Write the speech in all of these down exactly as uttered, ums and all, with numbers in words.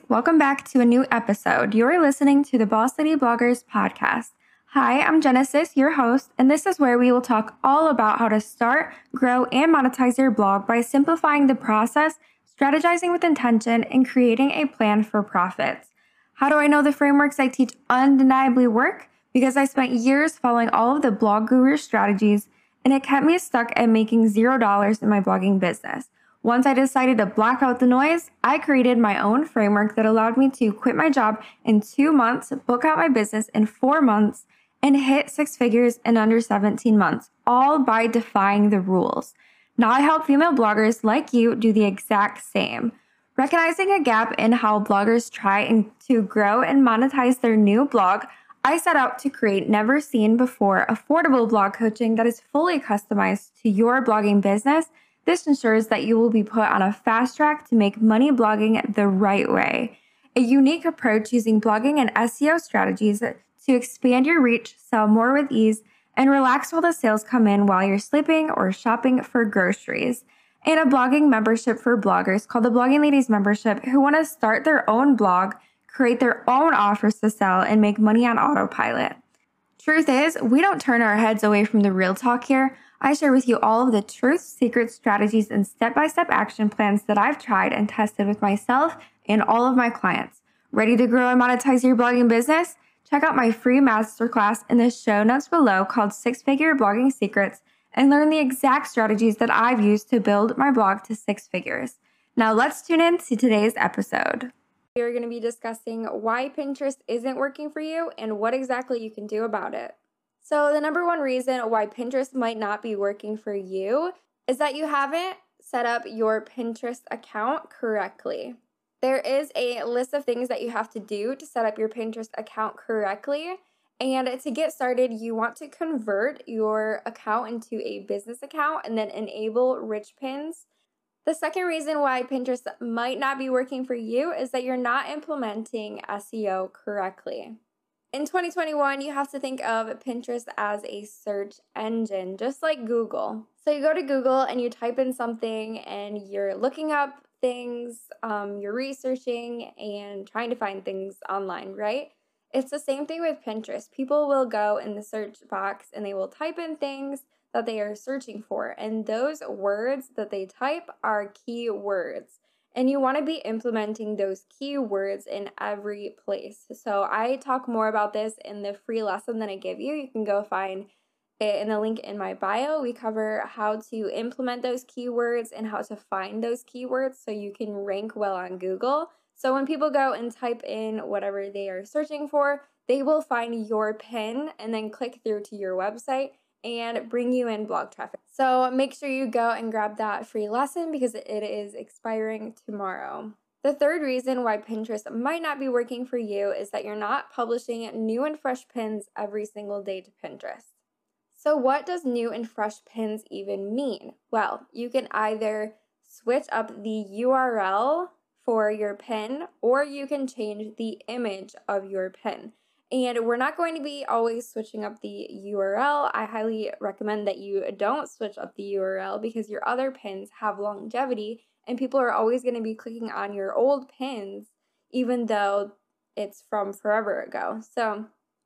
welcome back to a new episode. You're listening to the Boss Lady Bloggers podcast. Hi, I'm Genesis, your host, and this is where we will talk all about how to start, grow, and monetize your blog by simplifying the process, strategizing with intention, and creating a plan for profits. How do I know the frameworks I teach undeniably work? Because I spent years following all of the blog guru strategies, and it kept me stuck at making zero dollars in my blogging business. Once I decided to block out the noise, I created my own framework that allowed me to quit my job in two months, book out my business in four months, and hit six figures in under seventeen months, all by defying the rules. Now I help female bloggers like you do the exact same. Recognizing a gap in how bloggers try to grow and monetize their new blog, I set out to create never seen before affordable blog coaching that is fully customized to your blogging business. This ensures that you will be put on a fast track to make money blogging the right way. A unique approach using blogging and S E O strategies to expand your reach, sell more with ease, and relax while the sales come in while you're sleeping or shopping for groceries. And a blogging membership for bloggers called the Blogging Ladies Membership who want to start their own blog, create their own offers to sell, and make money on autopilot. Truth is, we don't turn our heads away from the real talk here. I share with you all of the truths, secrets, strategies, and step-by-step action plans that I've tried and tested with myself and all of my clients. Ready to grow and monetize your blogging business? Check out my free masterclass in the show notes below called Six Figure Blogging Secrets and learn the exact strategies that I've used to build my blog to six figures. Now let's tune in to today's episode. We're going to be discussing why Pinterest isn't working for you and what exactly you can do about it. So the number one reason why Pinterest might not be working for you is that you haven't set up your Pinterest account correctly. There is a list of things that you have to do to set up your Pinterest account correctly. And to get started, you want to convert your account into a business account and then enable rich pins. The second reason why Pinterest might not be working for you is that you're not implementing S E O correctly. In twenty twenty-one, you have to think of Pinterest as a search engine, just like Google. So you go to Google and you type in something and you're looking up things, um, you're researching and trying to find things online, right? It's the same thing with Pinterest. People will go in the search box and they will type in things that they are searching for. And those words that they type are keywords. And you want to be implementing those keywords in every place. So I talk more about this in the free lesson that I give you. You can go find it in the link in my bio. We cover how to implement those keywords and how to find those keywords so you can rank well on Google. So when people go and type in whatever they are searching for, they will find your pin and then click through to your website and bring you in blog traffic. So make sure you go and grab that free lesson because it is expiring tomorrow. The third reason why Pinterest might not be working for you is that you're not publishing new and fresh pins every single day to Pinterest. So what does new and fresh pins even mean? Well, you can either switch up the U R L for your pin or you can change the image of your pin. And we're not going to be always switching up the U R L. I highly recommend that you don't switch up the U R L because your other pins have longevity and people are always going to be clicking on your old pins even though it's from forever ago. So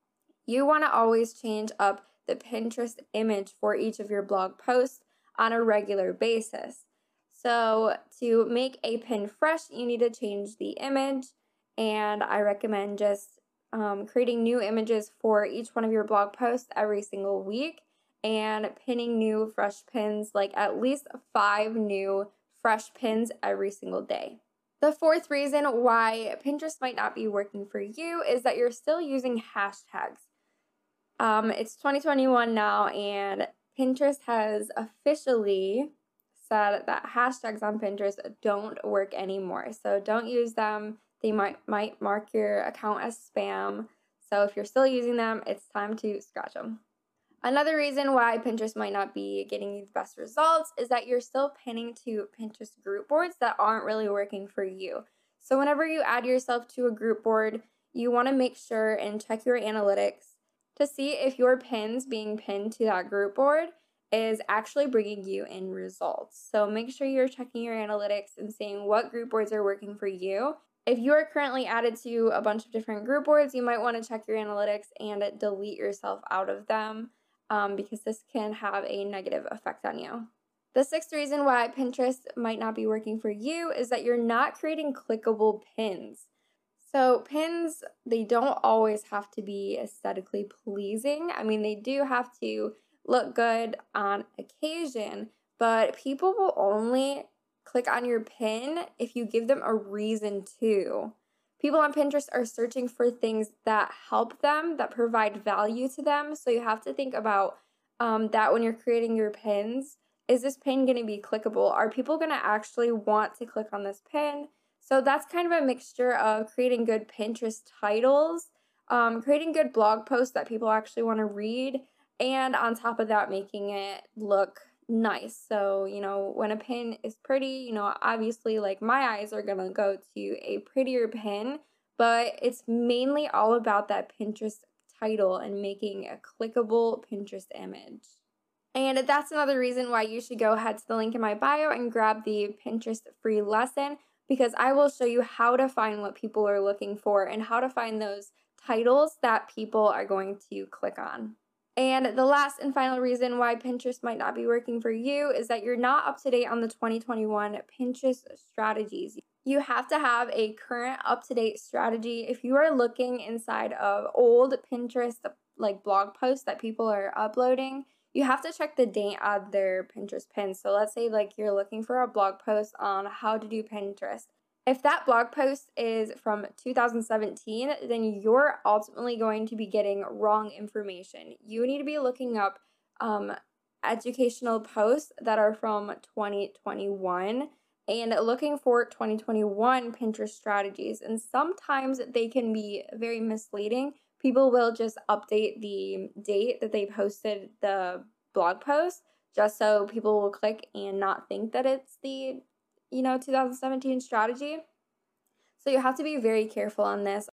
you want to always change up the Pinterest image for each of your blog posts on a regular basis. So to make a pin fresh, you need to change the image, and I recommend just Um, creating new images for each one of your blog posts every single week and pinning new fresh pins, like at least five new fresh pins every single day. The fourth reason why Pinterest might not be working for you is that you're still using hashtags. Um, it's twenty twenty-one now, and Pinterest has officially said that hashtags on Pinterest don't work anymore. So don't use them. They might might mark your account as spam. So if you're still using them, it's time to scratch them. Another reason why Pinterest might not be getting you the best results is that you're still pinning to Pinterest group boards that aren't really working for you. So whenever you add yourself to a group board, you want to make sure and check your analytics to see if your pins being pinned to that group board is actually bringing you in results. So make sure you're checking your analytics and seeing what group boards are working for you If you are currently added to a bunch of different group boards, you might want to check your analytics and delete yourself out of them um, because this can have a negative effect on you. The sixth reason why Pinterest might not be working for you is that you're not creating clickable pins. So pins, they don't always have to be aesthetically pleasing. I mean, they do have to look good on occasion, but people will only click on your pin if you give them a reason to. People on Pinterest are searching for things that help them, that provide value to them. So you have to think about um, that when you're creating your pins. Is this pin going to be clickable? Are people going to actually want to click on this pin? So that's kind of a mixture of creating good Pinterest titles, um, creating good blog posts that people actually want to read, and on top of that, making it look nice. So, you know, when a pin is pretty, you know, obviously like my eyes are going to go to a prettier pin, but it's mainly all about that Pinterest title and making a clickable Pinterest image. And that's another reason why you should go ahead to the link in my bio and grab the Pinterest free lesson, because I will show you how to find what people are looking for and how to find those titles that people are going to click on. And the last and final reason why Pinterest might not be working for you is that you're not up to date on the twenty twenty-one Pinterest strategies. You have to have a current up-to-date strategy. If you are looking inside of old Pinterest like blog posts that people are uploading, you have to check the date on their Pinterest pins. So let's say like you're looking for a blog post on how to do Pinterest. If that blog post is from two thousand seventeen, then you're ultimately going to be getting wrong information. You need to be looking up um, educational posts that are from twenty twenty-one and looking for twenty twenty-one Pinterest strategies. And sometimes they can be very misleading. People will just update the date that they posted the blog post just so people will click and not think that it's the, you know, two thousand seventeen strategy. So you have to be very careful on this.